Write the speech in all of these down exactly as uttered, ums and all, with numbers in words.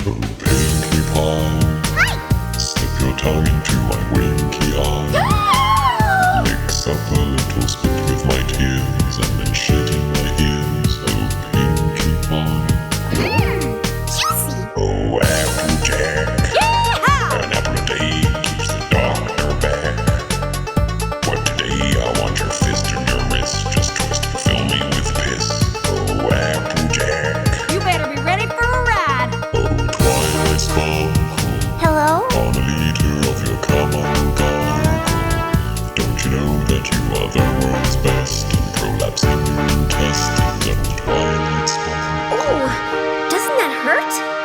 Oh, Pinkie Pie, slip your tongue into my winky eye. Mix up a little spit with my tears, and then shit in my ears. Oh, Pinkie Pie. Mmm, juicy! Oh, Applejack, Yeehaw! an apple a day keeps the doctor back. What today? I want your fist and your wrist, just twist and fill me with piss. Oh, Applejack. You better be ready for a ride. Oh, Twilight Sparkle, Hello? on a liter of your cum I'll gargle. Don't you know that you are the world's best in prolapsing your intestines? Oh, Twilight Sparkle. Ooh, doesn't that hurt?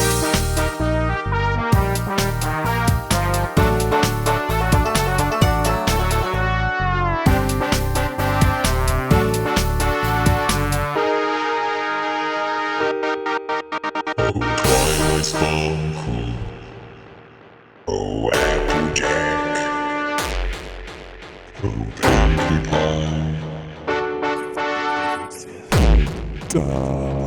Oh, Twilight Sparkle. Oh, Applejack. Oh, Pinkie Pie. Duh.